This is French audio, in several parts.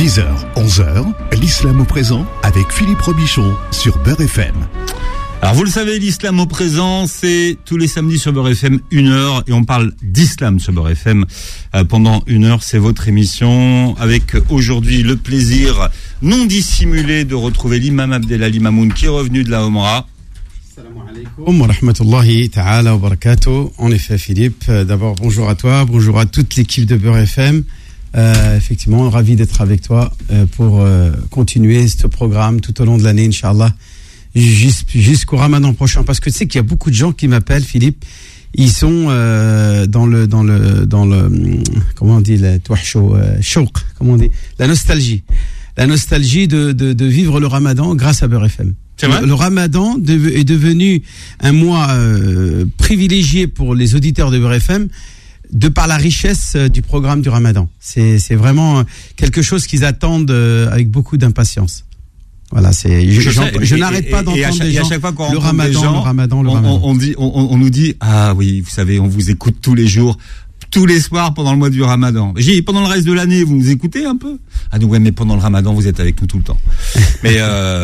10h, 11h, l'islam au présent avec Philippe Robichon sur Beurre FM. Alors vous le savez, l'islam au présent, c'est tous les samedis sur Beurre FM 1h et on parle d'islam sur Beurre FM pendant 1h. C'est votre émission avec aujourd'hui le plaisir non dissimulé de retrouver l'imam Abdelali Mamoun qui est revenu de la Omra. Salam alaikum wa rahmatullahi ta'ala wa barakatuh. En effet, Philippe, d'abord bonjour à toi, bonjour à toute l'équipe de Beurre FM. Effectivement, ravi d'être avec toi pour continuer ce programme tout au long de l'année, Inch'Allah, jusqu'au Ramadan prochain. Parce que tu sais qu'il y a beaucoup de gens qui m'appellent, Philippe. Ils sont dans le comment on dit, shawq, comment on dit, la nostalgie de vivre le Ramadan grâce à Beurre FM. C'est vrai ? Le Ramadan est devenu un mois privilégié pour les auditeurs de Beurre FM de par la richesse du programme du Ramadan. C'est vraiment quelque chose qu'ils attendent avec beaucoup d'impatience. Voilà, je n'arrête pas d'entendre des gens. À chaque fois qu'on le Ramadan, on nous dit ah oui, vous savez, on vous écoute tous les jours, tous les soirs pendant le mois du Ramadan. J'ai dit, pendant le reste de l'année, vous nous écoutez un peu? Ah non, ouais, mais pendant le Ramadan, vous êtes avec nous tout le temps. Mais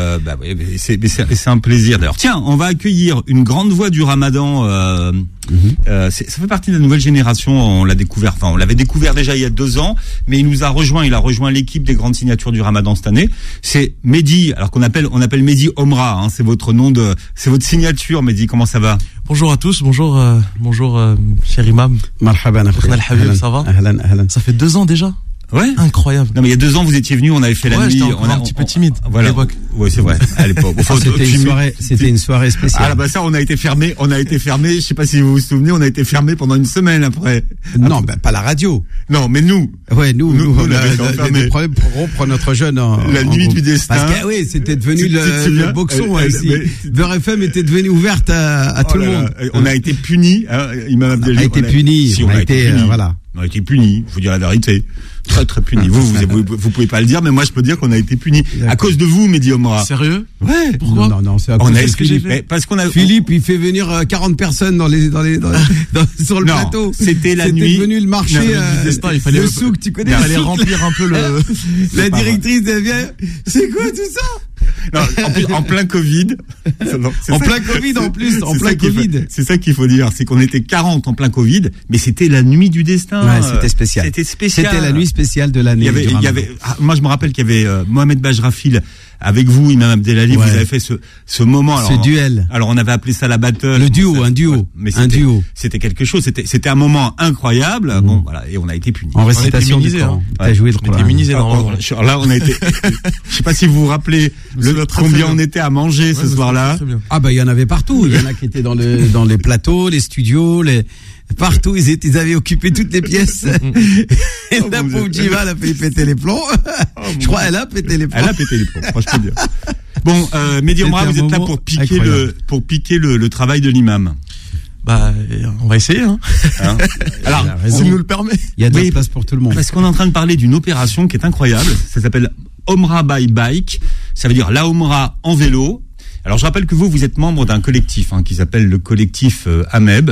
c'est un plaisir. D'ailleurs, tiens, on va accueillir une grande voix du Ramadan. Ça fait partie de la nouvelle génération. On l'avait découvert déjà il y a 2 ans, mais il a rejoint l'équipe des grandes signatures du Ramadan cette année. C'est Mehdi, alors on appelle Mehdi Omra. C'est votre nom c'est votre signature, Mehdi. Comment ça va? Bonjour à tous, bonjour, cher imam. Marhaban, ça va? Ça fait 2 ans déjà. Ouais. Incroyable. Non, mais il y a 2 ans, vous étiez venu, on avait fait la nuit. J'étais encore un petit peu timide. Voilà. À l'époque. Ouais, c'est vrai. À l'époque. C'était une soirée spéciale. Ah, bah ça, on a été fermé. Je sais pas si vous vous souvenez, on a été fermé pendant une semaine après. Non, pas la radio. Non, mais nous. Ouais, nous, on avait des problèmes pour rompre notre jeûne la nuit groupe. du destin. Parce que, oui, c'était devenu le boxon, ici. Beurre FM était devenu ouverte à tout le monde. On a été punis, Imam Abdelali. On a été punis. Si, on a été punis. Voilà. On a été punis, faut dire la vérité. Très, très punis. Vous pouvez pas le dire, mais moi, je peux dire qu'on a été punis. À cause de vous, Mehdi Omra. Sérieux? Ouais. Pourquoi? Non, c'est à cause de ce que j'ai fait. Parce qu'on a, Philippe, il fait venir 40 personnes sur le plateau. C'était la nuit. C'était devenu le marché, le souk, tu connais. Il fallait remplir un peu la directrice, elle vient. C'est quoi tout ça? Non, en plein Covid. En plein Covid. C'est ça qu'il faut dire. C'est qu'on était 40 en plein Covid, mais c'était la nuit du destin. Ouais, c'était spécial. C'était la nuit spéciale de l'année. Moi, je me rappelle qu'il y avait Mohamed Bajrafil avec vous, Imam Abdelali. Ouais. Vous avez fait ce moment. Ce duel. Alors, on avait appelé ça la battle. Un duo. Ouais, mais c'était quelque chose. C'était un moment incroyable. Bon, voilà. Et on a été punis. En récitation du Coran. T'as joué le Coran. On était immunisés. Là, on a été. Je sais pas si vous vous rappelez combien on était à manger ce soir-là. Ah bah il y en avait partout. Il y en a qui étaient dans les plateaux, les studios, partout. Ils avaient occupé toutes les pièces. Et la pauvre Jiva, elle a fait péter les plombs. Je crois elle a pété les plombs. Elle a pété les plombs, franchement bien. Bon, Mehdi Omra, vous êtes là pour piquer le travail de l'imam. Bah, on va essayer, Alors, si nous le permet. Il y a de la place pour tout le monde. Parce qu'on est en train de parler d'une opération qui est incroyable. Ça s'appelle Omra by Bike. Ça veut dire la Omra en vélo. Alors, je rappelle que vous êtes membre d'un collectif qui s'appelle le collectif AMEB.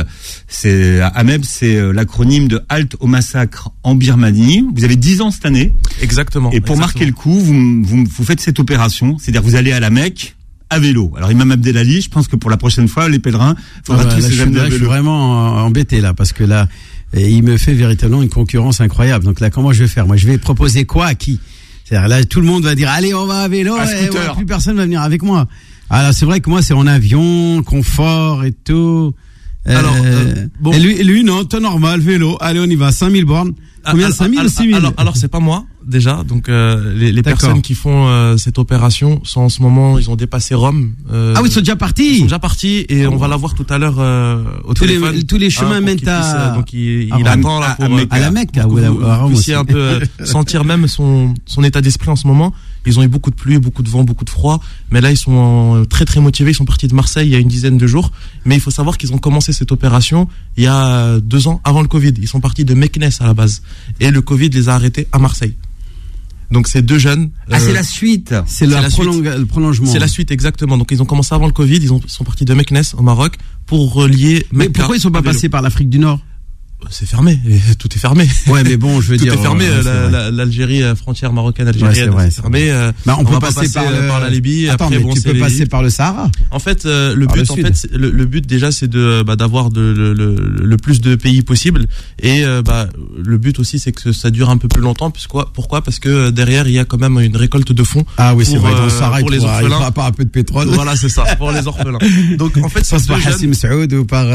AMEB, c'est l'acronyme de Halte au massacre en Birmanie. Vous avez 10 ans cette année. Exactement. Et pour marquer le coup, vous faites cette opération. C'est-à-dire vous allez à la Mecque à vélo. Alors, Imam Abdelali, je pense que pour la prochaine fois, les pèlerins, faudra tous ces amener à vélo. Je suis vraiment embêté là, parce que là, il me fait véritablement une concurrence incroyable. Donc là, comment je vais faire? Moi, je vais proposer quoi à qui? C'est-à-dire là, tout le monde va dire, allez, on va à vélo, et plus personne va venir avec moi. Alors, c'est vrai que moi, c'est en avion, confort et tout. Alors, bon. Et lui, non, temps normal, vélo. Allez, on y va, 5000 bornes. Combien, 5000 ou 6000? Alors, c'est pas moi, déjà. Donc, les personnes qui font cette opération sont en ce moment, ils ont dépassé Rome. Ah oui, ils sont déjà partis. Ils sont déjà partis et on va la voir tout à l'heure au téléphone. Tous les chemins mènent à... Donc, il attend là pour... À la Mecque, vous puissiez un peu sentir même son état d'esprit en ce moment. Ils ont eu beaucoup de pluie, beaucoup de vent, beaucoup de froid. Mais là, ils sont très, très motivés. Ils sont partis de Marseille il y a une dizaine de jours. Mais il faut savoir qu'ils ont commencé cette opération il y a 2 ans, avant le Covid. Ils sont partis de Meknes à la base. Et le Covid les a arrêtés à Marseille. Donc ces 2 jeunes... c'est la suite. C'est le prolongement. C'est la suite, exactement. Donc ils ont commencé avant le Covid. Ils sont partis de Meknes au Maroc pour relier Mecca. Mais pourquoi ils sont pas passés par l'Afrique du Nord? C'est fermé, tout est fermé. Ouais, mais bon, je veux dire. Tout est fermé, l'Algérie, frontière marocaine, algérienne, c'est fermé. On peut passer par la Libye. Attends, après, mais tu peux passer par le Sahara. En fait, le but déjà, c'est d'avoir le plus de pays possible. Et le but aussi, c'est que ça dure un peu plus longtemps. Pourquoi ? Parce que derrière, il y a quand même une récolte de fonds. Ah oui, c'est vrai. Dans le Sahara, pour les orphelins. À part un peu de pétrole. Voilà, c'est ça, pour les orphelins. Donc en fait, ça passe par Hassim Saoud ou par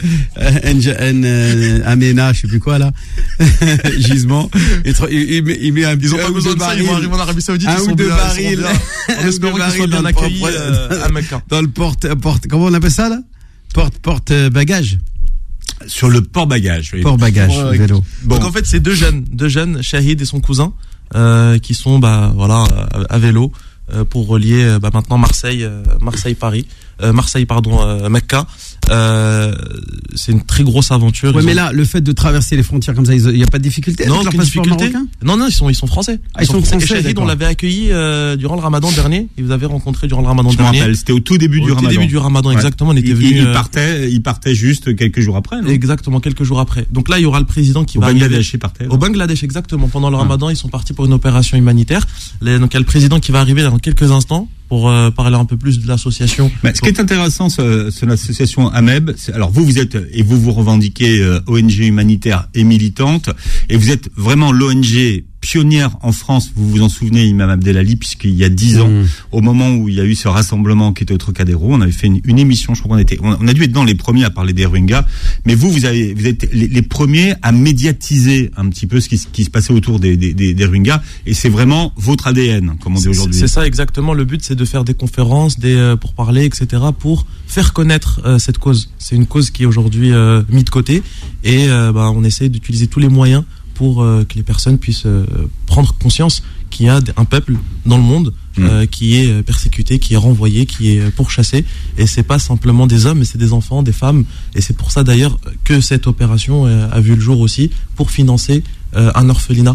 Amena, je sais plus quoi là. Gisement. Il met ils ont pas besoin de ça, ils vont arriver en Arabie Saoudite. Un ou deux barils. En espérant qu'ils soient bien accueillis à Mecca. Dans le porte, comment on appelle ça là? Porte bagage. Sur le port-bagage. Oui. Port-bagage, vélo. Bon. Donc en fait, c'est deux jeunes, Shahid et son cousin, qui sont à vélo pour relier maintenant Marseille-Paris. Mecca. C'est une très grosse aventure. Ouais, mais là, le fait de traverser les frontières comme ça, il n'y a pas de difficulté avec leur passeport marocain ? Non, ils sont français. Ils sont français. Et Shahid, on l'avait accueilli durant le Ramadan dernier. Ils vous avaient rencontré durant le Ramadan dernier. Rappelle, c'était au tout début du Ramadan. Au tout début du Ramadan, exactement. On était venu. Il partait juste quelques jours après. Non ? Exactement, quelques jours après. Donc là, il y aura le président qui va arriver. Au Bangladesh, il partait. Au Bangladesh, exactement. Pendant le Ramadan, ils sont partis pour une opération humanitaire. Donc il y a le président qui va arriver dans quelques instants pour parler un peu plus de l'association. Mais ce qui est intéressant, c'est l'association AMEB. Alors vous êtes, et vous revendiquez ONG humanitaire et militante, et vous êtes vraiment l'ONG pionnière en France. Vous vous en souvenez, Imam Abdelali, puisqu'il y a 10 ans, au moment où il y a eu ce rassemblement qui était au Trocadéro, on avait fait une émission, je crois on a dû être dans les premiers à parler des Rohingyas, mais vous êtes les premiers à médiatiser un petit peu ce qui se passait autour des Rohingyas, et c'est vraiment votre ADN, comme on dit aujourd'hui. C'est ça exactement. Le but, c'est de faire des conférences, pour parler, etc., pour faire connaître cette cause. C'est une cause qui est aujourd'hui mise de côté, et on essaie d'utiliser tous les moyens pour que les personnes puissent prendre conscience qu'il y a un peuple dans le monde qui est persécuté, qui est renvoyé, qui est pourchassé, et c'est pas simplement des hommes, mais c'est des enfants, des femmes, et c'est pour ça d'ailleurs que cette opération a vu le jour aussi pour financer un orphelinat,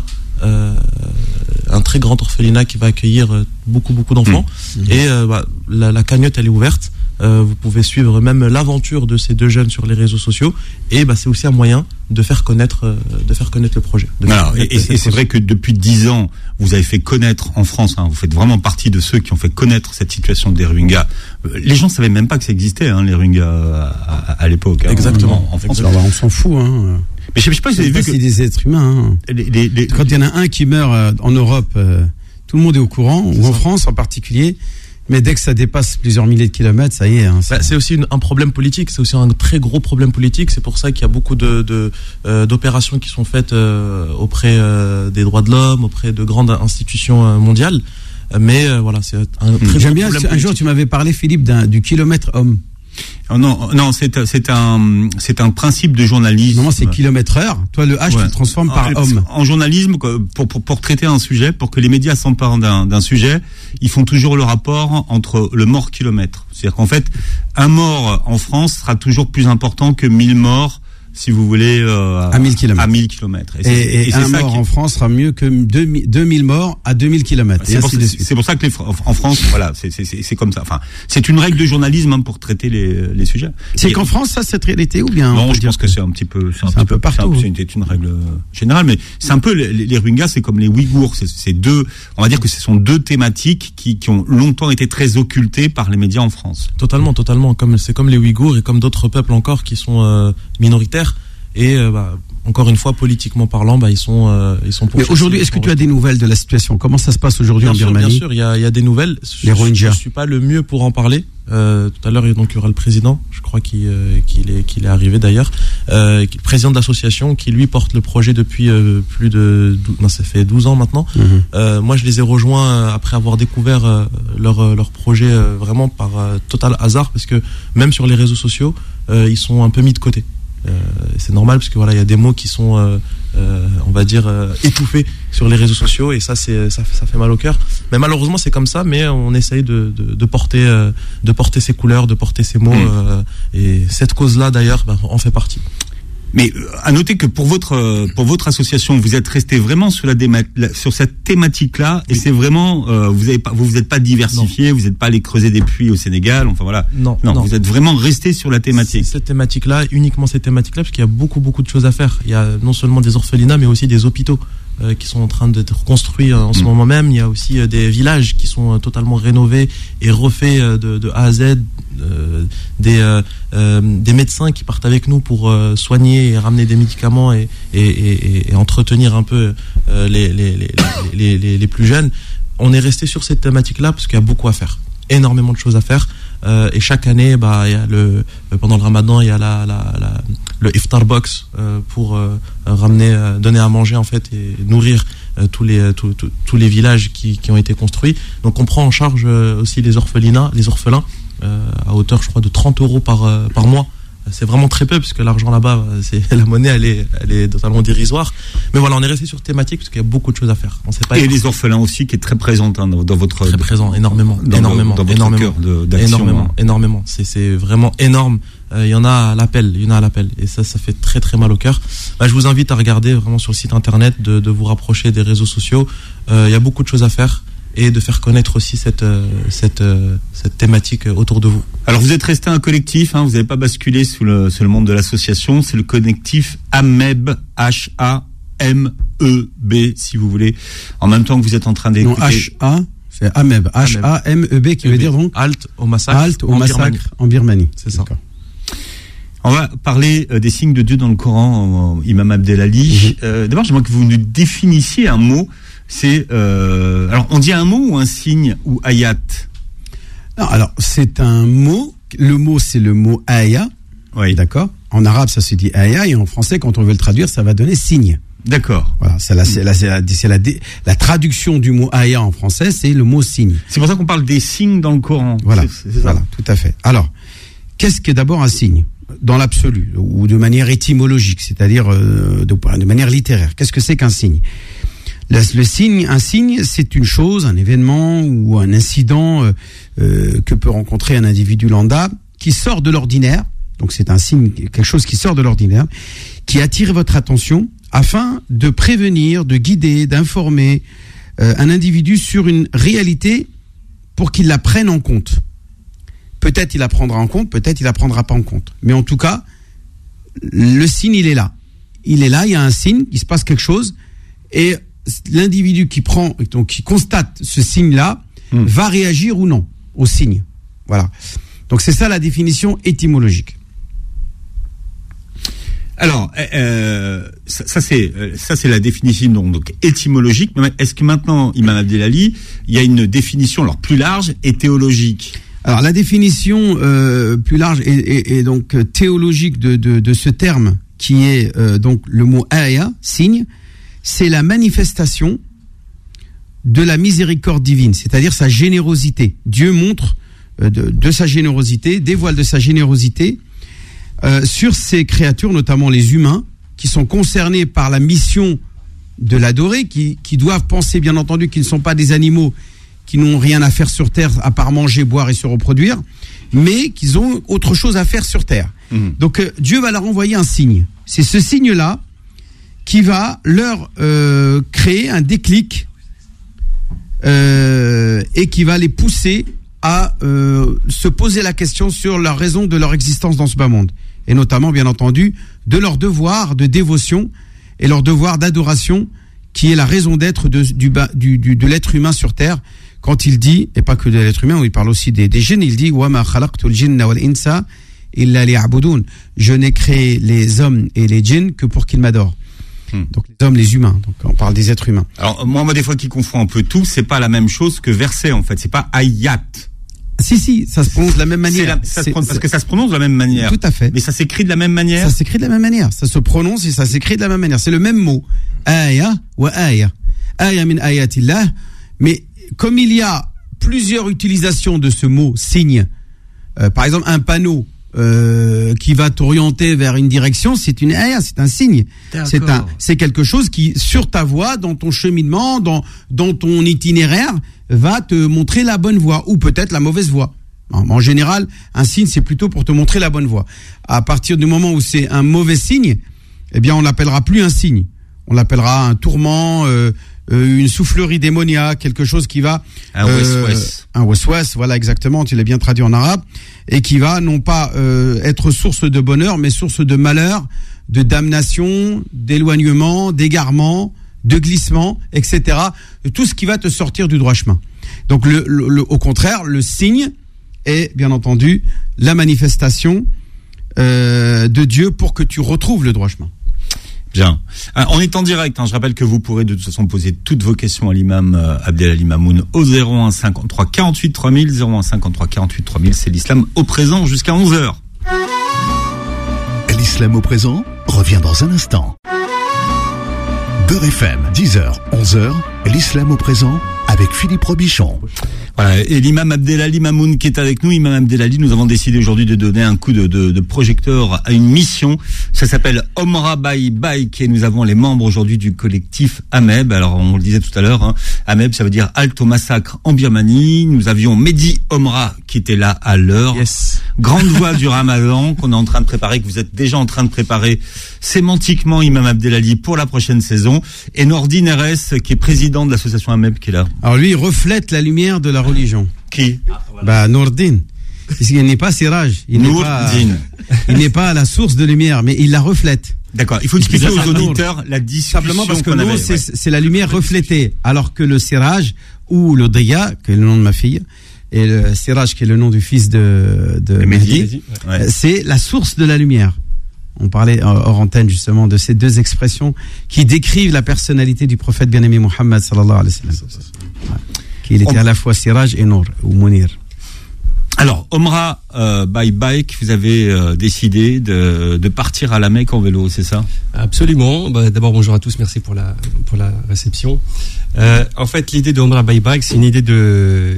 un très grand orphelinat qui va accueillir beaucoup d'enfants. Et la cagnotte, elle est ouverte. Vous pouvez suivre même l'aventure de ces deux jeunes sur les réseaux sociaux, et c'est aussi un moyen de faire connaître le projet. Alors, et c'est vrai que depuis 10 ans, vous avez fait connaître en France, vous faites vraiment partie de ceux qui ont fait connaître cette situation des Rohingyas. Les gens savaient même pas que ça existait, les Rohingyas à l'époque. Exactement. En France. On s'en fout. Mais je sais pas si vous avez vu que c'est des êtres humains. Quand il y en a un qui meurt en Europe, tout le monde est au courant, ou en France en particulier. Mais dès que ça dépasse plusieurs milliers de kilomètres, ça y est. C'est aussi un problème politique. C'est aussi un très gros problème politique. C'est pour ça qu'il y a beaucoup d'opérations qui sont faites auprès des droits de l'homme, auprès de grandes institutions mondiales. Mais c'est un très gros problème. J'aime bien. Un jour, tu m'avais parlé, Philippe, du kilomètre homme. Oh non, c'est un principe de journalisme. Non, c'est kilomètre-heure. Toi, le H, tu le transformes par homme. En journalisme, pour traiter un sujet, pour que les médias s'emparent d'un sujet, ils font toujours le rapport entre le mort-kilomètre. C'est-à-dire qu'en fait, un mort en France sera toujours plus important que 1000 morts, si vous voulez, à 1000 km. À 1000 km. Et un mort en France sera mieux que 2000 morts à 2000 km. C'est pour ça que en France, voilà, c'est comme ça. Enfin, c'est une règle de journalisme pour traiter les sujets. C'est qu'en France, ça, cette réalité, ou bien? Non, je pense que c'est un petit peu partout. C'est une règle générale, mais c'est un peu les Rohingyas, c'est comme les Ouïghours. C'est deux, on va dire que ce sont deux thématiques qui ont longtemps été très occultées par les médias en France. Totalement. C'est comme les Ouïghours et comme d'autres peuples encore qui sont minoritaires. Et encore une fois, politiquement parlant, ils sont Mais aujourd'hui, est-ce que tu as des nouvelles de la situation? Comment ça se passe aujourd'hui en Birmanie? Bien sûr, il y a des nouvelles. Les Rohingyas. Je suis pas le mieux pour en parler. Tout à l'heure, il y aura le président, je crois qu'il est arrivé d'ailleurs, président de l'association qui lui porte le projet depuis ça fait 12 ans maintenant. Moi, je les ai rejoints après avoir découvert leur projet vraiment par total hasard, parce que même sur les réseaux sociaux, ils sont un peu mis de côté. C'est normal, parce que il y a des mots qui sont on va dire étouffés sur les réseaux sociaux, et ça fait mal au cœur, mais malheureusement c'est comme ça. Mais on essaye de porter ces couleurs, de porter ces mots, et cette cause là d'ailleurs en fait partie. Mais à noter que pour votre association, vous êtes resté vraiment sur cette thématique-là, et c'est vraiment vous êtes pas diversifié, vous n'êtes pas allé creuser des puits au Sénégal, enfin voilà. Non, vous êtes vraiment resté sur la thématique. Cette thématique-là, uniquement cette thématique-là, parce qu'il y a beaucoup de choses à faire. Il y a non seulement des orphelinats, mais aussi des hôpitaux qui sont en train d'être construits en ce moment même. Il y a aussi des villages qui sont totalement rénovés et refaits de A à Z. Des médecins qui partent avec nous pour soigner et ramener des médicaments et entretenir un peu les plus jeunes. On est resté sur cette thématique-là parce qu'il y a beaucoup à faire, énormément de choses à faire. Et chaque année, il y a pendant le Ramadan, il y a le iftar box pour donner à manger en fait et nourrir tous les villages qui ont été construits. Donc on prend en charge aussi les orphelins à hauteur, je crois, de 30 € par mois. C'est vraiment très peu, puisque l'argent là-bas, la monnaie, elle est totalement dérisoire. Mais voilà, on est resté sur thématique, parce qu'il y a beaucoup de choses à faire. Et les orphelins aussi, qui est très présente dans votre... Très présent, énormément. Énormément. C'est vraiment énorme. Il y en a à l'appel. Et ça fait très très mal au cœur. Je vous invite à regarder vraiment sur le site internet, de vous rapprocher des réseaux sociaux. Il y a beaucoup de choses à faire. Et de faire connaître aussi cette thématique autour de vous. Alors vous êtes resté un collectif, vous n'avez pas basculé sous le monde de l'association, c'est le collectif AMEB, H-A-M-E-B, si vous voulez. En même temps que vous êtes en train d'écouter... Non, H-A, c'est AMEB, H-A-M-E-B, qui veut dire donc... Halte au massacre en Birmanie. C'est ça. D'accord. On va parler des signes de Dieu dans le Coran, Imam Abdelali. D'abord, j'aimerais que vous nous définissiez un mot. C'est alors on dit un mot ou un signe ou ayat? Non, alors c'est un mot. Le mot c'est le mot aya. Oui. D'accord. En arabe ça se dit aya et en français quand on veut le traduire ça va donner signe. D'accord. Voilà, c'est la traduction du mot aya en français, c'est le mot signe. C'est pour ça qu'on parle des signes dans le Coran. Voilà. C'est ça. Voilà, tout à fait. Alors, qu'est-ce qu'est d'abord un signe dans l'absolu ou de manière étymologique, c'est-à-dire de manière littéraire? Qu'est-ce que c'est qu'un signe? Un signe, c'est une chose, un événement ou un incident que peut rencontrer un individu lambda qui sort de l'ordinaire. Donc c'est un signe, quelque chose qui sort de l'ordinaire, qui attire votre attention afin de prévenir, de guider, d'informer un individu sur une réalité pour qu'il la prenne en compte. Peut-être il la prendra en compte, peut-être il la prendra pas en compte. Mais en tout cas, le signe, il est là. Il est là, il y a un signe, il se passe quelque chose et l'individu qui constate ce signe-là va réagir ou non au signe. Voilà. Donc c'est ça la définition étymologique. Alors, ça c'est la définition donc étymologique. Mais est-ce que maintenant, Imam Abdelali, il y a une définition alors plus large et théologique? Alors la définition plus large et donc théologique de ce terme qui est donc le mot aya, signe. C'est la manifestation de la miséricorde divine, c'est-à-dire sa générosité. Dieu montre de sa générosité, dévoile de sa générosité sur ses créatures, notamment les humains, qui sont concernés par la mission de l'adorer, qui doivent penser, bien entendu, qu'ils ne sont pas des animaux qui n'ont rien à faire sur Terre à part manger, boire et se reproduire, mais qu'ils ont autre chose à faire sur Terre. Donc Dieu va leur envoyer un signe. C'est ce signe-là qui va leur créer un déclic et qui va les pousser à se poser la question sur la raison de leur existence dans ce bas monde. Et notamment, bien entendu, de leur devoir de dévotion et leur devoir d'adoration qui est la raison d'être de l'être humain sur Terre. Quand il dit, et pas que de l'être humain, où il parle aussi des djinns, il dit « Wa ma khalaqtul jinna wal insa illa liya'budun » Je n'ai créé les hommes et les djinns que pour qu'ils m'adorent. Donc les hommes, les humains. Donc on parle des êtres humains. Alors moi des fois qui confond un peu tout, c'est pas la même chose que verset en fait. C'est pas ayat. Si, ça se prononce de la même manière. Parce que ça se prononce de la même manière. Tout à fait. Mais ça s'écrit de la même manière. Ça s'écrit de la même manière. Ça se prononce et ça s'écrit de la même manière. C'est le même mot. Aya wa aya. Aya min ayatillah. Mais comme il y a plusieurs utilisations de ce mot signe, par exemple un panneau qui va t'orienter vers une direction, c'est une aya, c'est un signe. C'est quelque chose qui, sur ta voie, dans ton cheminement, dans ton itinéraire, va te montrer la bonne voie ou peut-être la mauvaise voie. En général, un signe, c'est plutôt pour te montrer la bonne voie. À partir du moment où c'est un mauvais signe, eh bien, on l'appellera plus un signe. On l'appellera un tourment, une soufflerie démoniaque, quelque chose qui va... Un waswas. Un waswas, voilà, exactement, tu l'as bien traduit en arabe, et qui va non pas être source de bonheur, mais source de malheur, de damnation, d'éloignement, d'égarement, de glissement, etc. Tout ce qui va te sortir du droit chemin. Donc, au contraire, le signe est, bien entendu, la manifestation de Dieu pour que tu retrouves le droit chemin. Bien. On est en direct. Je rappelle que vous pourrez de toute façon poser toutes vos questions à l'imam Abdelali Mamoun au 01 53 48 3000. 01 53 48 3000. C'est l'islam au présent jusqu'à 11h. L'islam au présent revient dans un instant. Beurre FM, 10h, 11h. L'islam au présent avec Philippe Robichon. Voilà, et l'imam Abdelali Mamoun qui est avec nous. Imam Abdelali, nous avons décidé aujourd'hui de donner un coup de projecteur à une mission. Ça s'appelle Omra by Bike et nous avons les membres aujourd'hui du collectif AMEB. Alors on le disait tout à l'heure, AMEB ça veut dire Halte au massacre en Birmanie. Nous avions Mehdi Omra qui était là à l'heure. Yes. Grande voix du Ramadan qu'on est en train de préparer, que vous êtes déjà en train de préparer sémantiquement, Imam Abdelali, pour la prochaine saison. Et Nordine RS qui est président de l'association AMEB qui est là. Alors lui, il reflète la lumière de la religion. Qui? Nordine. Il n'est pas Siraj. Il n'est pas à la source de lumière, mais il la reflète. D'accord. Il faut expliquer aux auditeurs la discussion. Simplement parce que qu'on avait. C'est la lumière reflétée. Alors que le Siraj, ou le Diya, qui est le nom de ma fille, et le Siraj, qui est le nom du fils de Mehdi, c'est la source de la lumière. On parlait hors antenne justement de ces deux expressions qui décrivent la personnalité du prophète bien-aimé Mohammed sallallahu alayhi wa sallam. Qu'il était à la fois Siraj et Nour, ou Mounir. Alors, Omra by Bike, vous avez décidé de partir à la Mecque en vélo, c'est ça? Absolument. D'abord, bonjour à tous, merci pour la réception. En fait, l'idée de Omra by Bike, c'est une idée de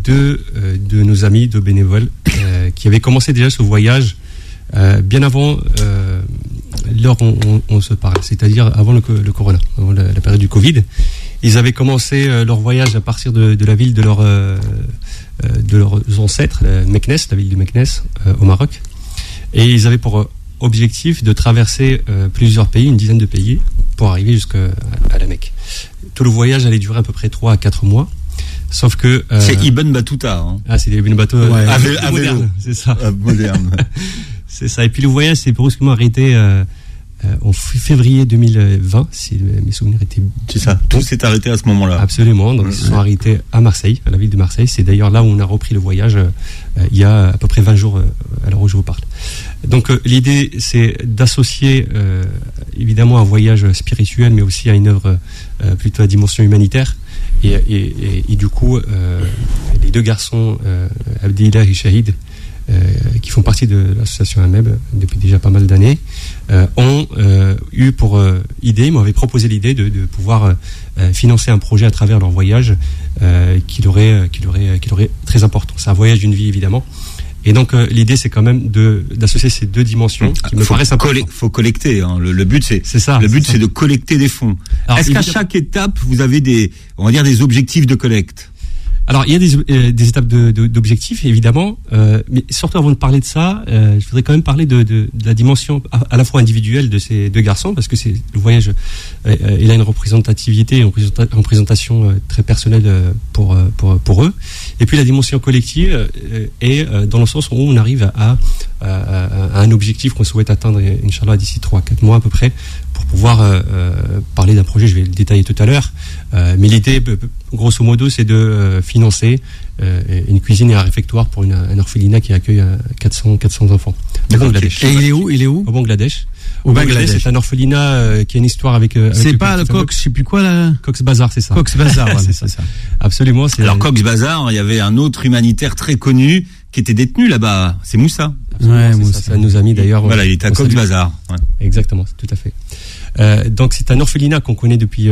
nos amis, de bénévoles, qui avaient commencé déjà ce voyage bien avant l'heure où on se parle, c'est-à-dire avant le corona, avant la période du Covid. Ils avaient commencé leur voyage à partir de la ville de leurs ancêtres, Meknes, la ville de Meknes, au Maroc. Et ils avaient pour objectif de traverser plusieurs pays, une dizaine de pays, pour arriver jusqu'à la Mecque. Tout le voyage allait durer à peu près 3 à 4 mois. Sauf que... c'est Ibn Battuta. Hein. Ah, c'est Ibn Battuta. Moderne, c'est ça. Moderne. C'est ça. Et puis le voyage s'est brusquement arrêté en février 2020, si mes souvenirs étaient... C'est ça, tout s'est arrêté à ce moment-là. Absolument, donc ils se sont arrêtés à Marseille, à la ville de Marseille. C'est d'ailleurs là où on a repris le voyage il y a à peu près 20 jours à l'heure où je vous parle. Donc l'idée, c'est d'associer évidemment un voyage spirituel, mais aussi à une œuvre plutôt à dimension humanitaire. Et du coup, les deux garçons, Abdillah et Shahid, qui font partie de l'association AMEB depuis déjà pas mal d'années, ont eu pour idée, m'avaient proposé l'idée de pouvoir financer un projet à travers leur voyage qui leur est très important. C'est un voyage d'une vie évidemment. Et donc l'idée c'est quand même d'associer ces deux dimensions qui me paraissent importantes. Faut collecter. Hein. Le but c'est ça. Le but c'est de collecter des fonds. Alors, est-ce qu'à chaque étape vous avez des objectifs de collecte? Alors, il y a des étapes d'objectifs, évidemment, mais surtout avant de parler de ça, je voudrais quand même parler de la dimension à la fois individuelle de ces deux garçons, parce que c'est le voyage, il a une représentativité, une représentation très personnelle pour eux, et puis la dimension collective est dans le sens où on arrive à un objectif qu'on souhaite atteindre, Inch'Allah, d'ici 3-4 mois à peu près, pour pouvoir parler d'un projet, je vais le détailler tout à l'heure, mais l'idée, grosso modo, c'est de financer une cuisine et un réfectoire pour un orphelinat qui accueille 400 enfants. Au Bangladesh. Et il est où? Au Bangladesh. Au Bangladesh, c'est un orphelinat qui a une histoire avec c'est pas le Cox, je sais plus quoi là. Cox Bazar, c'est ça. Cox Bazar, voilà, c'est ça. Absolument. Alors Cox Bazar, il y avait un autre humanitaire très connu qui était détenu là-bas. C'est Moussa. Ouais, Moussa. C'est un de nos amis d'ailleurs. Voilà, il était à Cox Bazar. Ouais. Exactement, tout à fait. Donc c'est un orphelinat qu'on connaît depuis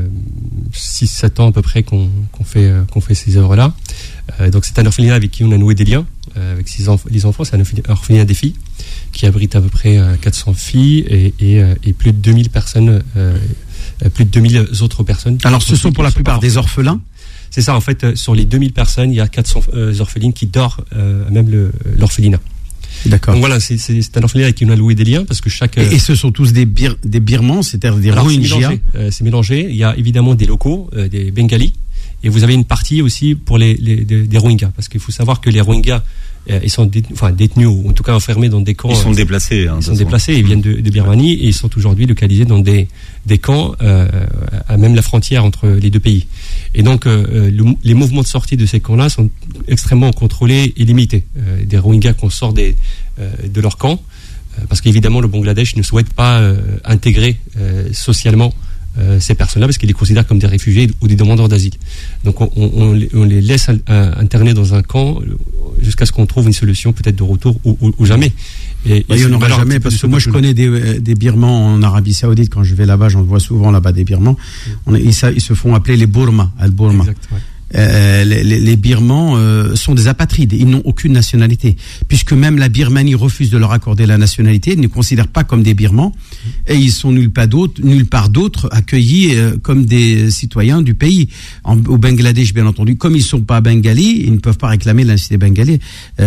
6-7 ans à peu près qu'on fait ces œuvres-là. Donc c'est un orphelinat avec qui on a noué des liens avec les enfants. C'est un orphelinat des filles qui abrite à peu près 400 filles et plus de 2000 personnes, plus de 2000 autres personnes. Alors ce sont pour la plupart des orphelins? C'est ça, en fait, sur les 2000 personnes, il y a 400 orphelines qui dorment même l'orphelinat. D'accord. Donc voilà, c'est un orphelinat qui nous a loué des liens parce que chaque. Et ce sont tous des Birmans, c'est-à-dire des Rohingyas. C'est mélangé. Il y a évidemment des locaux, des Bengalis, et vous avez une partie aussi pour des Rohingyas, parce qu'il faut savoir que les Rohingyas ils sont détenus ou en tout cas enfermés dans des camps. Ils sont déplacés. Ils viennent de Birmanie et ils sont aujourd'hui localisés dans des camps à même la frontière entre les deux pays. Et donc les mouvements de sortie de ces camps-là sont extrêmement contrôlés et limités. Des Rohingyas qu'on sort de leur camp, parce qu'évidemment le Bangladesh ne souhaite pas intégrer socialement ces personnes-là parce qu'ils les considèrent comme des réfugiés ou des demandeurs d'asile. Donc on les laisse interner dans un camp jusqu'à ce qu'on trouve une solution peut-être de retour ou jamais. Et il n'y en aura jamais, parce que moi je connais des Birmans en Arabie Saoudite. Quand je vais là-bas, j'en vois souvent là-bas des Birmans. Ils se font appeler les Burma, Al-Burma. Exact, ouais. Les Birmans sont des apatrides, ils n'ont aucune nationalité, puisque même la Birmanie refuse de leur accorder la nationalité, ils ne les considèrent pas comme des Birmans, et ils sont nulle part d'autre accueillis comme des citoyens du pays. Au Bangladesh, bien entendu, comme ils ne sont pas bengalis, ils ne peuvent pas réclamer la nationalité bengali,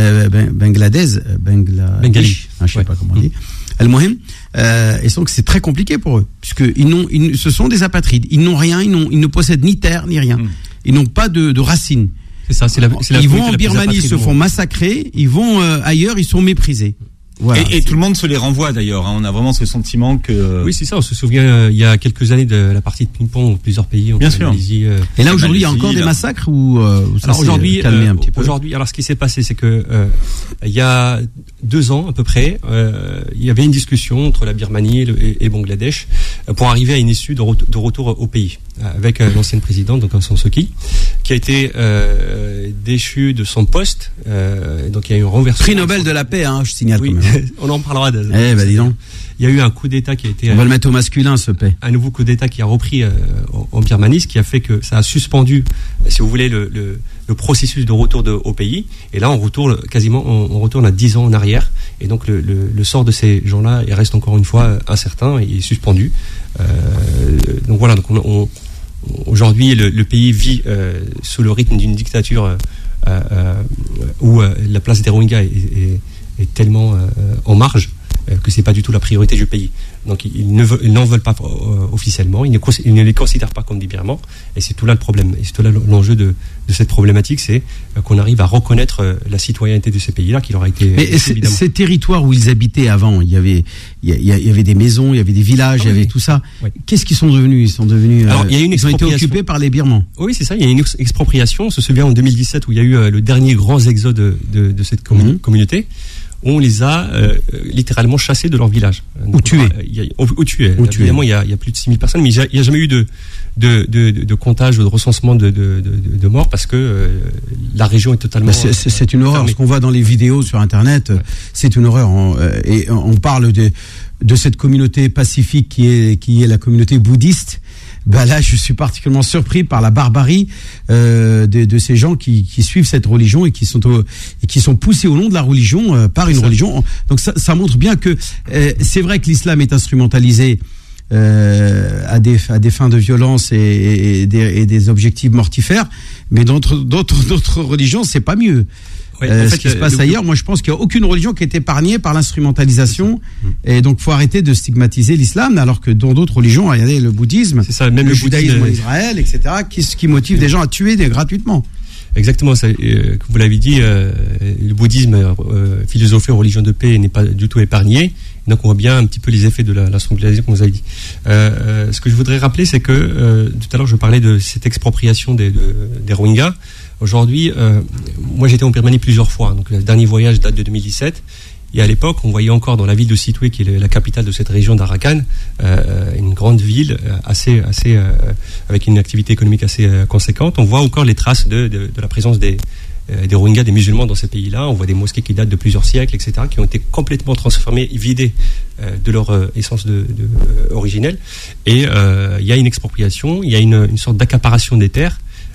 je ne sais pas comment on dit. Al-Mohim, et donc c'est très compliqué pour eux, puisque ce sont des apatrides, ils n'ont rien, ils ne possèdent ni terre ni rien. Ils n'ont pas de racines. C'est ça, ils vont en Birmanie, ils se font massacrer. Ils vont ailleurs, ils sont méprisés. Voilà, et tout le monde se les renvoie d'ailleurs. On a vraiment ce sentiment que. Oui, c'est ça. On se souvient il y a quelques années de la partie de ping-pong où plusieurs pays ont. Bien sûr. Et là aujourd'hui, il y a encore des massacres ou ça alors aujourd'hui, calmé un petit peu. Aujourd'hui, alors ce qui s'est passé, c'est que il y a 2 ans à peu près, il y avait une discussion entre la Birmanie et le Bangladesh pour arriver à une issue de retour au pays avec l'ancienne présidente, donc Aung San Suu Kyi, qui a été déchu de son poste. Donc il y a eu un renversement. Prix Nobel de la paix, je signale. Oui. On en parlera. Dis donc. Il y a eu un coup d'État qui a été. On va le mettre au masculin, ce paix. Un nouveau coup d'État qui a repris en Birmanie, ce qui a fait que ça a suspendu, si vous voulez, le processus de retour au pays. Et là, on retourne à 10 ans en arrière. Et donc, le sort de ces gens-là, il reste encore une fois incertain et suspendu. Donc voilà. Donc aujourd'hui, le pays vit sous le rythme d'une dictature où la place des Rohingyas est tellement en marge que c'est pas du tout la priorité du pays. Donc ils n'en veulent pas officiellement, ils ne les considèrent pas comme des Birmans, et c'est tout là le problème. Et c'est tout là l'enjeu de cette problématique, c'est qu'on arrive à reconnaître la citoyenneté de ces pays-là qui leur a été. Mais ces territoires où ils habitaient avant, il y avait des maisons, il y avait des villages, il y avait tout ça. Oui. Qu'est-ce qu'ils sont devenus ? Ils sont devenus. Alors, ils ont été occupés par les Birmans. Oui, c'est ça. Il y a une expropriation. On se souvient en 2017 où il y a eu le dernier grand exode de cette communauté. On les a littéralement chassés de leur village. Ou tués. Ou tués. Évidemment, il y a plus de 6000 personnes, mais il n'y a jamais eu de comptage ou de recensement de morts parce que la région est totalement. C'est une horreur. Ce qu'on voit dans les vidéos sur Internet, c'est une horreur. Et on parle de cette communauté pacifique qui est la communauté bouddhiste. Là, je suis particulièrement surpris par la barbarie de ces gens qui suivent cette religion et qui sont poussés au nom de la religion par une religion. Donc ça montre bien que c'est vrai que l'islam est instrumentalisé à des fins de violence et des objectifs mortifères, mais d'autres religions, c'est pas mieux. Oui, en fait, ce qui se passe ailleurs, moi je pense qu'il n'y a aucune religion qui est épargnée par l'instrumentalisation, et donc il faut arrêter de stigmatiser l'islam, alors que dans d'autres religions, regardez le bouddhisme, c'est ça, même le judaïsme en Israël, etc., qui motive des gens à tuer gratuitement. Exactement, comme vous l'avez dit, le bouddhisme, philosophie ou religion de paix, n'est pas du tout épargné. Donc on voit bien un petit peu les effets de l'instrumentalisation, comme vous avez dit. Ce que je voudrais rappeler, c'est que tout à l'heure je parlais de cette expropriation des Rohingyas. Aujourd'hui, moi j'étais en Birmanie plusieurs fois. Donc le dernier voyage date de 2017. Et à l'époque, on voyait encore dans la ville de Sittwe, qui est la capitale de cette région d'Arakan, une grande ville assez avec une activité économique assez conséquente. On voit encore les traces de la présence des Rohingyas, des musulmans dans ces pays-là. On voit des mosquées qui datent de plusieurs siècles, etc., qui ont été complètement transformées, vidées de leur essence originelle. Et il y a une expropriation, il y a une sorte d'accaparation des terres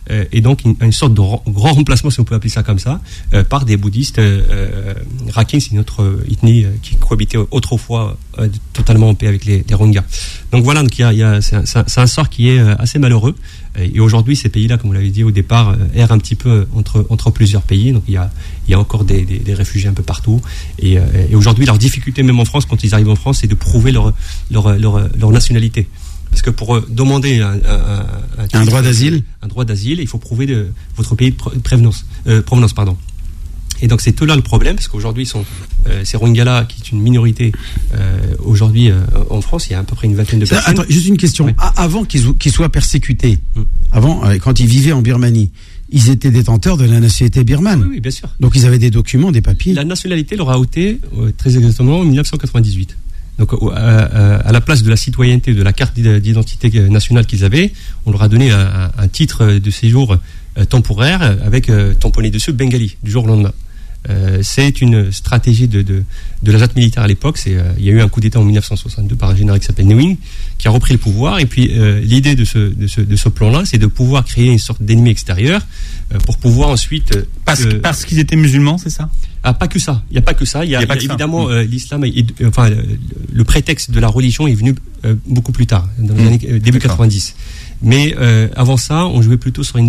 et donc une sorte de grand remplacement, si on peut appeler ça comme ça, par des bouddhistes. Rakhine, c'est une autre ethnie qui cohabitait autrefois totalement en paix avec les Rohingyas. Donc voilà, donc c'est un sort qui est assez malheureux. Et aujourd'hui, ces pays-là, comme vous l'avez dit au départ, errent un petit peu entre plusieurs pays. Donc il y a encore des réfugiés un peu partout. Et aujourd'hui, leur difficulté, même en France, quand ils arrivent en France, c'est de prouver leur nationalité. Parce que pour demander un droit d'asile, il faut prouver votre pays de provenance, pardon. Et donc c'est tout là le problème, parce qu'aujourd'hui ces Rohingyas-là, qui est une minorité aujourd'hui en France, il y a à peu près une vingtaine de personnes. Attends, juste une question. Oui. Avant qu'ils soient persécutés, avant, quand ils vivaient en Birmanie, ils étaient détenteurs de la nationalité birmane. Oui, bien sûr. Donc ils avaient des documents, des papiers. La nationalité leur a ôté très exactement en 1998. Donc à la place de la citoyenneté, de la carte d'identité nationale qu'ils avaient, on leur a donné un titre de séjour temporaire avec tamponné dessus bengali du jour au lendemain. C'est une stratégie de la junte militaire à l'époque. Il y a eu un coup d'État en 1962 par un général qui s'appelle Ne Win, qui a repris le pouvoir. Et puis l'idée de ce plan-là, c'est de pouvoir créer une sorte d'ennemi extérieur pour pouvoir ensuite... Parce qu'ils étaient musulmans, c'est ça ? Ah, pas que ça. Il n'y a pas que ça. Il y a évidemment l'islam. Le prétexte de la religion est venu beaucoup plus tard, dans les années début 90. Mais avant ça, on jouait plutôt sur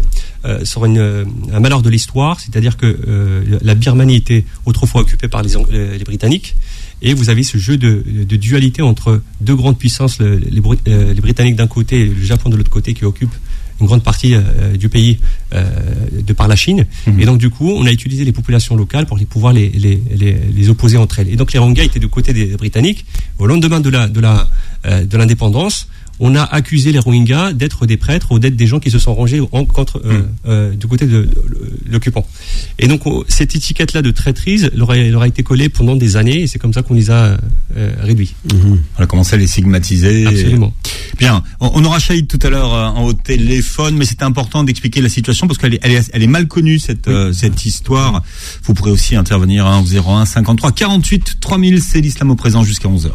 un malheur de l'histoire, c'est-à-dire que la Birmanie était autrefois occupée par les Britanniques, et vous avez ce jeu de dualité entre deux grandes puissances, les Britanniques d'un côté et le Japon de l'autre côté, qui occupent une grande partie du pays de par la Chine. Et donc du coup, on a utilisé les populations locales pour pouvoir les opposer entre elles. Et donc les Rohingyas étaient du côté des Britanniques. Au lendemain de l'indépendance, on a accusé les Rohingyas d'être des prêtres ou d'être des gens qui se sont rangés contre du côté de l'occupant. Et donc cette étiquette-là de traîtrise leur a été collée pendant des années, et c'est comme ça qu'on les a réduits. On a commencé à les stigmatiser. Absolument. Bien, on aura Shahid tout à l'heure en haut téléphone, mais c'était important d'expliquer la situation parce qu'elle est mal connue, cette histoire. Vous pourrez aussi intervenir au 01 53 48 3000, c'est l'islam au présent jusqu'à 11h.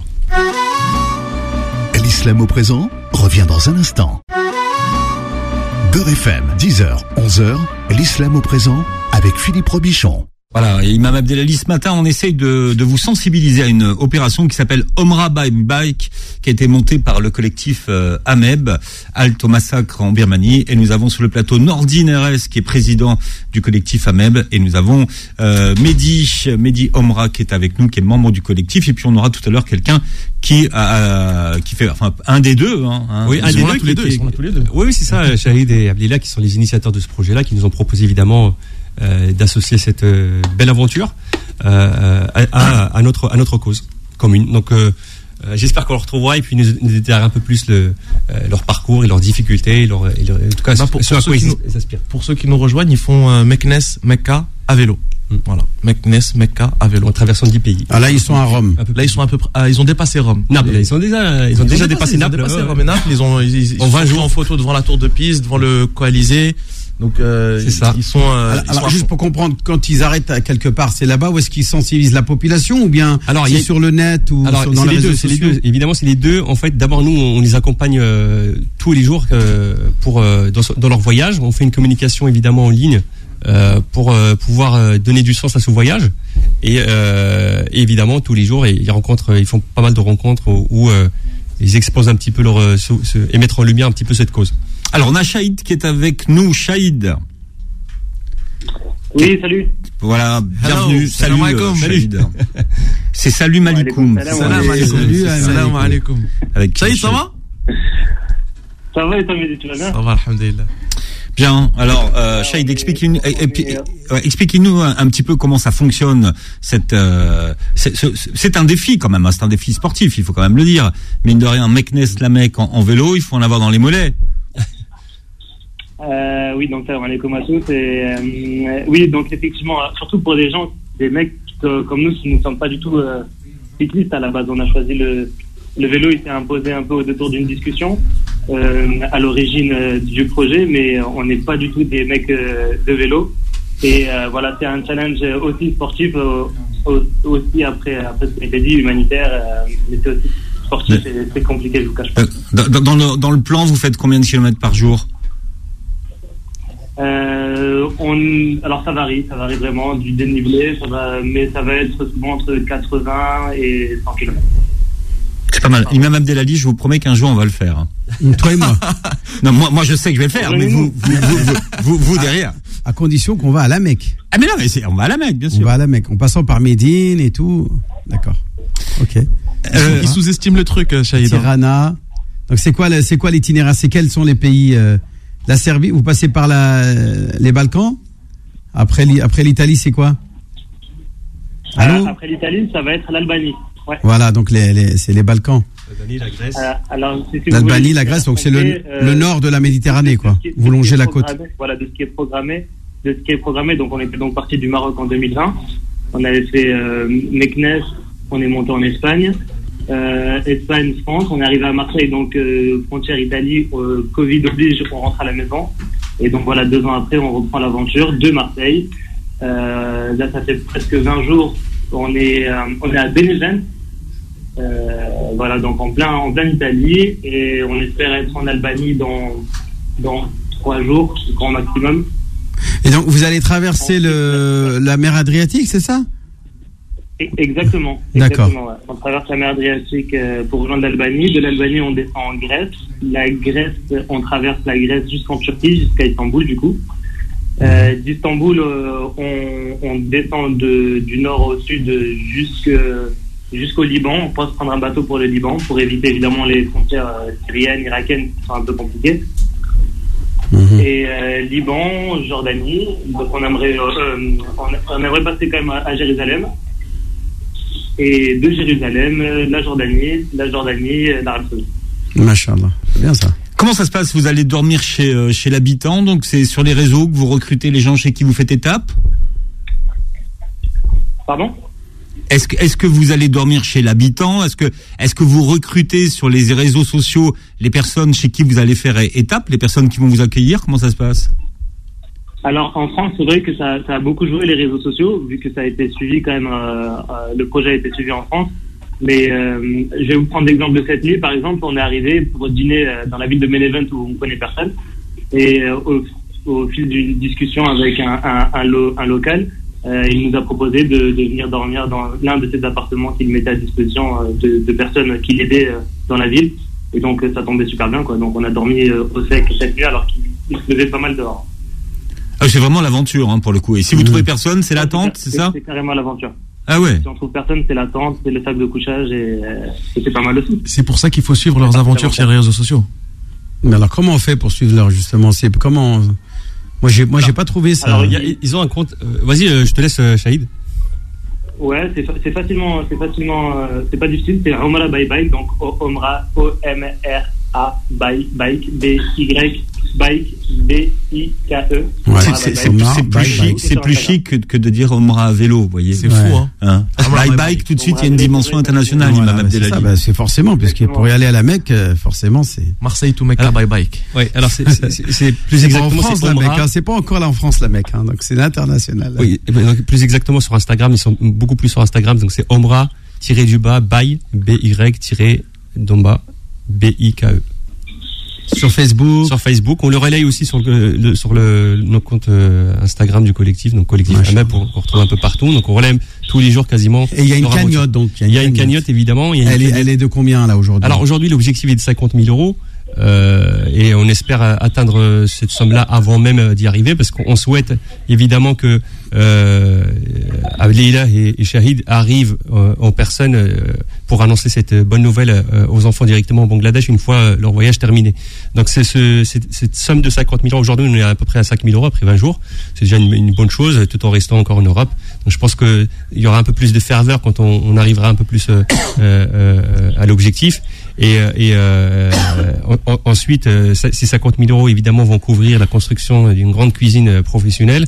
L'islam au présent revient dans un instant. Beurre FM, 10h, 11h, l'islam au présent avec Philippe Robichon. Voilà, et Imam Abdelali, ce matin, on essaye de vous sensibiliser à une opération qui s'appelle Omra by Bike, qui a été montée par le collectif Ameb, Halte au massacre en Birmanie. Et nous avons sur le plateau Nordine RS, qui est président du collectif Ameb. Et nous avons Mehdi Omra, qui est avec nous, qui est membre du collectif. Et puis on aura tout à l'heure quelqu'un qui fait, enfin, un des deux. Oui, un des deux. Ils sont là tous les deux. Oui, c'est ça, Shahid et Abdelila, qui sont les initiateurs de ce projet-là, qui nous ont proposé évidemment d'associer cette belle aventure à notre cause commune. Donc j'espère qu'on le retrouvera et puis nous détaillera un peu plus leur parcours et leurs difficultés, en tout cas pour ceux qui nous rejoignent, ils font Meknes, Mecca à vélo. Voilà, Meknes, Mecca à vélo. En traversant 10 pays. Ah là, ils sont à Rome. Là, ils sont ils ont dépassé Rome. Naples. Ils ont déjà dépassé Naples. Ils ont dépassé Rome et Naples. Ils sont 20 jours en photo devant la tour de Pise, devant le Coalisé. Donc c'est ça. Ils sont. Alors juste pour comprendre, quand ils arrêtent à quelque part, c'est là-bas où est-ce qu'ils sensibilisent la population ou bien c'est sur le net ou dans les réseaux sociaux? Évidemment, c'est les deux. En fait, d'abord nous, on les accompagne tous les jours dans leur voyage. On fait une communication évidemment en ligne pour pouvoir donner du sens à ce voyage. Et évidemment, tous les jours, ils font pas mal de rencontres où ils exposent un petit peu et mettre en lumière un petit peu cette cause. Alors, on a Shahid qui est avec nous. Shahid. Oui, salut. Voilà, bienvenue. Salut, Shahid. C'est salut Malikoum. Salam alaikum. Shahid, ça va? Ça va et toi, Mehdi, tu vas bien? Ça va, alhamdulillah. Bien, alors Shahid, expliquez-nous un petit peu comment ça fonctionne. C'est un défi quand même, c'est un défi sportif, il faut quand même le dire. Mine de rien, Meknes la Mecque en vélo, il faut en avoir dans les mollets. Oui, donc salam alaikum à tous. Oui, donc effectivement, surtout pour des mecs comme nous qui ne sommes pas du tout cyclistes à la base, on a choisi le vélo, il s'est imposé un peu au détour d'une discussion à l'origine du projet, mais on n'est pas du tout des mecs de vélo. Et voilà, c'est un challenge aussi sportif, aussi après ce que j'ai dit, humanitaire, mais c'est aussi sportif, c'est compliqué, je vous cache pas. Dans le plan, vous faites combien de kilomètres par jour? Alors ça varie vraiment du dénivelé, mais ça va être souvent entre 80 et 100 km. C'est pas mal. Imam Abdelali, je vous promets qu'un jour on va le faire. Toi et moi. Non, moi je sais que je vais le faire, mais vous derrière. À condition qu'on va à la Mecque. Ah mais non, mais on va à la Mecque, bien sûr. On va à la Mecque, en passant par Médine et tout. D'accord. Ok. Il sous-estime le truc, Shahid. Tirana. Donc c'est quoi l'itinéraire? Quels sont les pays? La Serbie, vous passez par les Balkans. Après l'Italie, c'est quoi? Allô? Après l'Italie, ça va être l'Albanie. Ouais. Voilà, donc c'est les Balkans. L'Albanie, la Grèce. Alors, si L'Albanie, la Grèce, donc c'est le nord de la Méditerranée, quoi. Vous longez la côte. Voilà, de ce qui est programmé. Donc on était donc parti du Maroc en 2020. On avait fait Meknès, on est monté en Espagne. Espagne, France, on est arrivé à Marseille, donc frontière Italie, Covid oblige, on rentre à la maison. Et donc voilà, 2 ans après, on reprend l'aventure de Marseille. Là, ça fait presque 20 jours. On est à Benevent. Voilà, donc en plein Italie, et on espère être en Albanie dans 3 jours, grand maximum. Et donc vous allez traverser la mer Adriatique, c'est ça? Exactement. D'accord. Ouais. On traverse la mer Adriatique pour rejoindre l'Albanie. De l'Albanie, on descend en Grèce. On traverse la Grèce jusqu'en Turquie, jusqu'à Istanbul, du coup. D'Istanbul, on descend du nord au sud jusqu'au Liban. On pense prendre un bateau pour le Liban, pour éviter évidemment les frontières syriennes, irakiennes, qui sont un peu compliquées. Et Liban, Jordanie. Donc on aimerait passer quand même à Jérusalem. Et de Jérusalem, la Jordanie, l'Arabie Saoudite. Masha'Allah, c'est bien ça. Comment ça se passe? Vous allez dormir chez l'habitant, donc c'est sur les réseaux que vous recrutez les gens chez qui vous faites étape? Pardon? Est-ce que vous allez dormir chez l'habitant? Est-ce que vous recrutez sur les réseaux sociaux les personnes chez qui vous allez faire étape, les personnes qui vont vous accueillir? Comment ça se passe? Alors en France, c'est vrai que ça a beaucoup joué les réseaux sociaux, vu que ça a été suivi quand même, le projet a été suivi en France. Mais je vais vous prendre l'exemple de cette nuit, par exemple, on est arrivé pour dîner dans la ville de Benevent où on connaît personne, et au fil d'une discussion avec un local, il nous a proposé de venir dormir dans l'un de ces appartements qu'il mettait à disposition de personnes qui l'aidaient dans la ville, et donc ça tombait super bien, quoi. Donc on a dormi au sec cette nuit alors qu'il se faisait pas mal dehors. Ah, c'est vraiment l'aventure, hein, pour le coup. Et si vous trouvez personne, c'est la tente, c'est ça? C'est carrément l'aventure. Ah ouais. Si on trouve personne, c'est la tente, c'est le sac de couchage, et c'est pas mal aussi. C'est pour ça qu'il faut suivre leurs aventures sur les réseaux sociaux. Mais alors comment on fait pour suivre leur, justement, Moi j'ai pas trouvé ça. Alors ils ont un compte. Vas-y, je te laisse, Shahid. Ouais, c'est facilement, c'est pas difficile. C'est Omra by Bike, donc Omra, O-M-R-A Bike, B-Y Bike, B-I-K-E. Ouais, c'est plus chic que de dire Omra à vélo, vous voyez. C'est fou, hein. Bike, tout de suite, il y a une dimension internationale, Imam Abdelali. C'est forcément, puisque pour y aller à la Mecque, forcément, c'est. Marseille to Mecca by Bike. Ouais, alors c'est plus exactement. En France, la Mecque, hein, c'est pas encore là en France, la Mecque, hein, donc c'est l'international. Oui, donc plus exactement sur Instagram, ils sont beaucoup plus sur Instagram, donc c'est Omra-du-bas, by, B-Y-Domba, B-I-K-E. Sur Facebook, on le relaye aussi sur notre compte Instagram du collectif, donc collectif AMEP, qu'on retrouve un peu partout. Donc on relaye tous les jours quasiment. Et il y a une cagnotte, donc. Il y a une cagnotte, évidemment. Elle est de combien là aujourd'hui? Alors aujourd'hui, l'objectif est de 50 000 euros. Et on espère atteindre cette somme-là avant même d'y arriver, parce qu'on souhaite évidemment que Leïla et Shahid arrivent en personne pour annoncer cette bonne nouvelle aux enfants directement au Bangladesh une fois leur voyage terminé. Donc cette somme de 50 000 euros, aujourd'hui on est à peu près à 5 000 euros après 20 jours, c'est déjà une bonne chose, tout en restant encore en Europe. Donc je pense qu'il y aura un peu plus de ferveur quand on arrivera un peu plus à l'objectif. Et ensuite, ces 50 000 euros évidemment vont couvrir la construction d'une grande cuisine professionnelle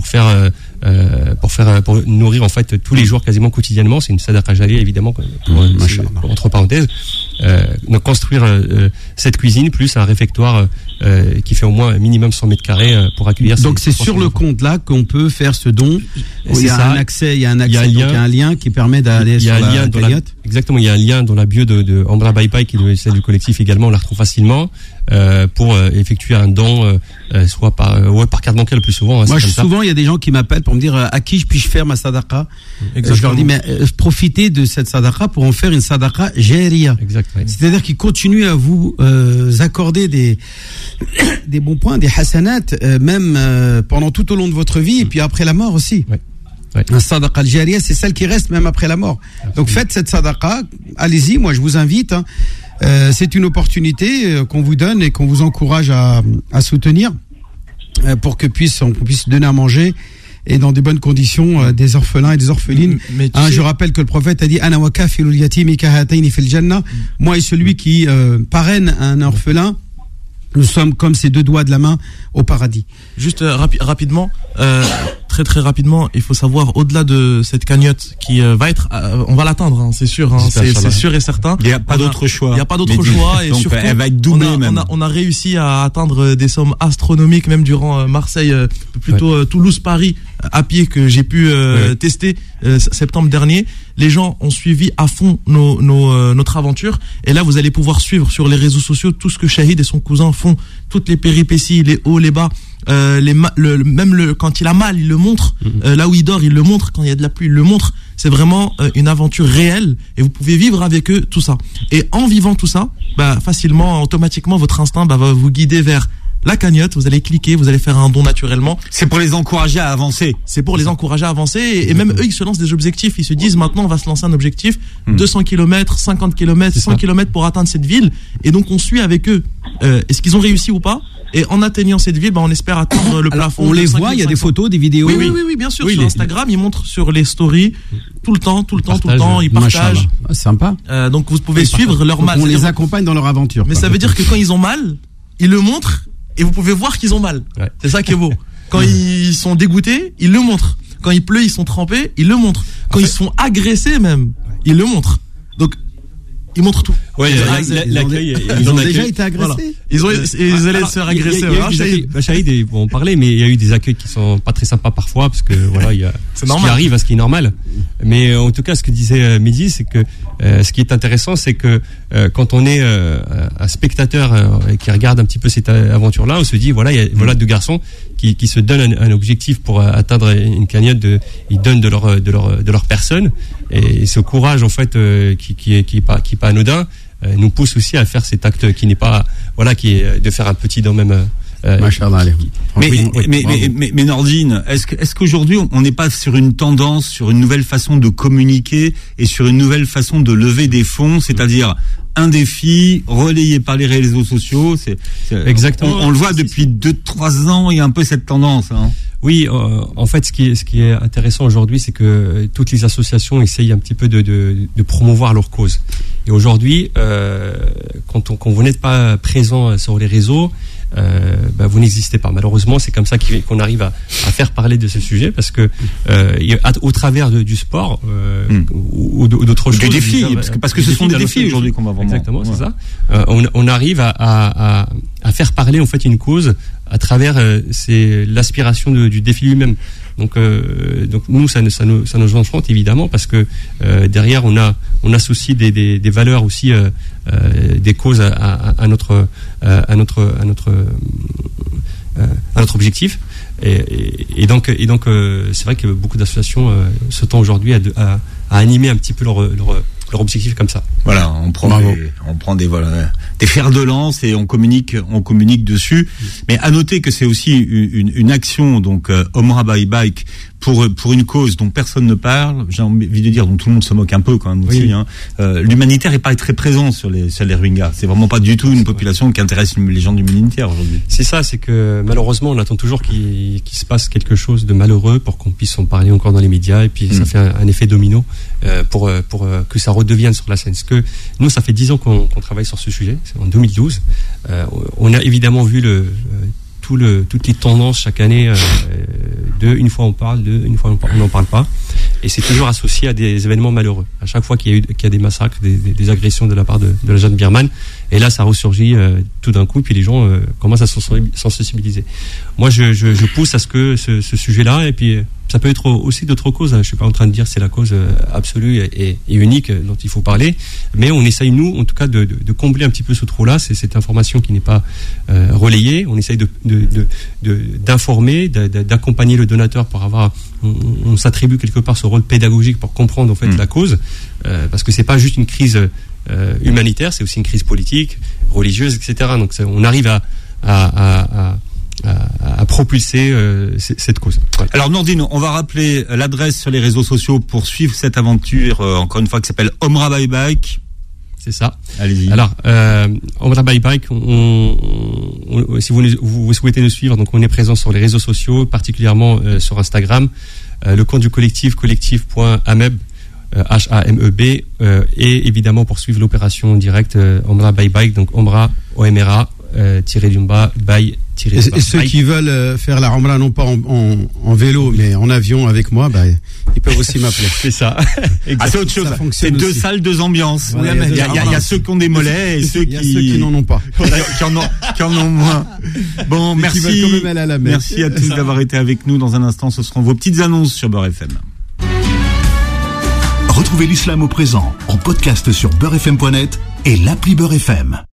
pour nourrir en fait tous les jours quasiment quotidiennement. C'est une sadaqa jariya évidemment, entre parenthèses. Donc construire cette cuisine plus un réfectoire qui fait au moins un minimum 100 mètres carrés pour accueillir. Donc c'est sur le compte là qu'on peut faire ce don. Il y a un accès, il y a un lien qui permet d'aller sur la cagnotte. Exactement, il y a un lien dans la bio de Amra Bye Bye, qui est celle du collectif également, on la retrouve facilement, pour effectuer un don, soit par carte bancaire le plus souvent. Moi, souvent, il y a des gens qui m'appellent pour me dire à qui puis-je faire ma sadaqa. Je leur dis, mais profitez de cette sadaqa pour en faire une sadaqa jariya. Exactement. C'est-à-dire qu'ils continuent à vous accorder des bons points, des hasanat, même pendant tout au long de votre vie, et puis après la mort aussi. Ouais. Un sadaqa al-jariya, c'est celle qui reste même après la mort. Absolument. Donc faites cette sadaqa, allez-y, moi je vous invite. C'est une opportunité qu'on vous donne et qu'on vous encourage à soutenir pour qu'on puisse donner à manger et dans des bonnes conditions des orphelins et des orphelines. Je rappelle que le prophète a dit Ana wa kafilul yatimi kahataini fil jannah. Moi et celui qui parraine un orphelin, nous sommes comme ces deux doigts de la main au paradis. Juste rapidement, très très rapidement, il faut savoir, au-delà de cette cagnotte qui va être, on va l'atteindre, hein, c'est sûr, hein, c'est sûr et certain. Il n'y a pas d'autre choix. Il n'y a pas d'autre choix, et donc, surtout, elle va être doublée même. On a réussi à atteindre des sommes astronomiques, même durant Marseille, plutôt Toulouse-Paris, à pied, que j'ai pu tester septembre dernier. Les gens ont suivi à fond notre aventure, et là vous allez pouvoir suivre sur les réseaux sociaux tout ce que Shahid et son cousin font, toutes les péripéties, les hauts, les bas, quand il a mal, il le montre, là où il dort, il le montre, quand il y a de la pluie, il le montre. C'est vraiment une aventure réelle, et vous pouvez vivre avec eux tout ça. Et en vivant tout ça, facilement, automatiquement, votre instinct va vous guider vers la cagnotte. Vous allez cliquer, vous allez faire un don naturellement. C'est pour les encourager à avancer. C'est pour les encourager à avancer, et même eux, ils se lancent des objectifs. Ils se disent, maintenant, on va se lancer un objectif, 200 km, 50 km, 100 km pour atteindre cette ville. Et donc, on suit avec eux. Est-ce qu'ils ont réussi ou pas? Et en atteignant cette ville, on espère atteindre le plafond. On les voit, il y a des photos, des vidéos. Oui, bien sûr. Sur Instagram, ils montrent sur les stories tout le temps. Ils partagent. C'est sympa. Donc, vous pouvez suivre leur mal. On les accompagne dans leur aventure. Mais ça veut dire que quand ils ont mal, ils le montrent, et vous pouvez voir qu'ils ont mal. Ouais. C'est ça qui est beau. Quand ils sont dégoûtés, ils le montrent. Quand il pleut, ils sont trempés, ils le montrent. Quand ils sont agressés même, ils le montrent. Donc, ils montrent tout. Ouais, ils ont déjà été agressés. Voilà. Ils allaient se faire agresser. Shahid, on parlait, mais il y a eu des accueils qui sont pas très sympas parfois, parce que voilà, il y a ce qui arrive, ce qui est normal. Mais en tout cas, ce que disait Mehdi, c'est que ce qui est intéressant, c'est que quand on est un spectateur qui regarde un petit peu cette aventure-là, on se dit voilà, il y a deux garçons qui se donnent un objectif pour atteindre une cagnotte, ils donnent de leur personne, et ce courage en fait qui est pas anodin, nous pousse aussi à faire cet acte qui n'est pas, qui est de faire un petit don même. Mais Nordine, est-ce qu'aujourd'hui on n'est pas sur une tendance, sur une nouvelle façon de communiquer et sur une nouvelle façon de lever des fonds, c'est-à-dire un défi relayé par les réseaux sociaux? Exactement. On le voit depuis 2-3 ans, il y a un peu cette tendance. Hein. Oui, en fait, ce qui est intéressant aujourd'hui, c'est que toutes les associations essayent un petit peu de promouvoir leur cause. Et aujourd'hui, quand vous n'êtes pas présent sur les réseaux, vous n'existez pas. Malheureusement, c'est comme ça qu'on arrive à faire parler de ce sujet, parce que au travers du sport ou d'autres choses, des défis, parce que ce sont des défis aujourd'hui qu'on va vraiment. Exactement, c'est ça. On arrive à faire parler en fait une cause à travers c'est l'aspiration du défi lui-même. Donc nous ça nous enchante évidemment, parce que derrière on associe des valeurs aussi, des causes à notre objectif, et donc c'est vrai que beaucoup d'associations se tendent aujourd'hui à animer un petit peu leur objectif comme ça. Voilà, on prend des fers de lance et on communique dessus. Mais à noter que c'est aussi une action, donc Omra Bye Bye, pour une cause dont personne ne parle, j'ai envie de dire, dont tout le monde se moque un peu quand même aussi. Oui. Hein. L'humanitaire est pas très présent sur les Rohingyas. C'est vraiment pas du tout une population qui intéresse les gens de l'humanitaire aujourd'hui. C'est ça, c'est que malheureusement on attend toujours qu'il se passe quelque chose de malheureux pour qu'on puisse en parler encore dans les médias, et puis ça fait un effet domino pour que ça redevienne sur la scène. Parce que nous, ça fait 10 ans qu'on travaille sur ce sujet. C'est en 2012. On a évidemment vu toutes les tendances chaque année, une fois on parle, une fois on n'en parle pas. et c'est toujours associé à des événements malheureux. À chaque fois qu'il y a des massacres, des agressions de la part de la junte birmane, et là ça ressurgit tout d'un coup, puis les gens commencent à s'en sensibiliser. Moi je pousse à ce que ce sujet-là, et puis ça peut être aussi d'autres causes, hein. Je suis pas en train de dire que c'est la cause absolue et unique dont il faut parler, mais on essaye, nous, en tout cas, de combler un petit peu ce trou-là. C'est cette information qui n'est pas relayée. On essaye d'informer, d'accompagner le donateur pour avoir... On s'attribue quelque part ce rôle pédagogique pour comprendre en fait la cause, parce que c'est pas juste une crise humanitaire, c'est aussi une crise politique, religieuse, etc. Donc on arrive à propulser cette cause. Ouais. Alors Nourdine, on va rappeler l'adresse sur les réseaux sociaux pour suivre cette aventure, encore une fois, qui s'appelle Omra Bye Bike. C'est ça. Allez-y. Alors, Omra Bye Bike, si vous souhaitez nous suivre, donc on est présent sur les réseaux sociaux, particulièrement sur Instagram, le compte du collectif.ameb, HAMEB, et évidemment pour suivre l'opération directe Omra Bye Bike, donc Omra, OMRA, tiré-du-bas, Bye, tiré-du-bas. Et ceux qui veulent faire la Omra non pas en vélo, mais en avion avec moi, ils peuvent aussi m'appeler. C'est ça. C'est autre chose. C'est deux salles, deux ambiances. Voilà, il y a ceux qui ont des mollets et ceux qui n'en ont pas. qui en ont moins. Bon, merci. Merci à tous d'avoir été avec nous. Dans un instant, ce seront vos petites annonces sur Beurre FM. Retrouvez l'islam au présent en podcast sur beurrefm.net et l'appli Beurre FM.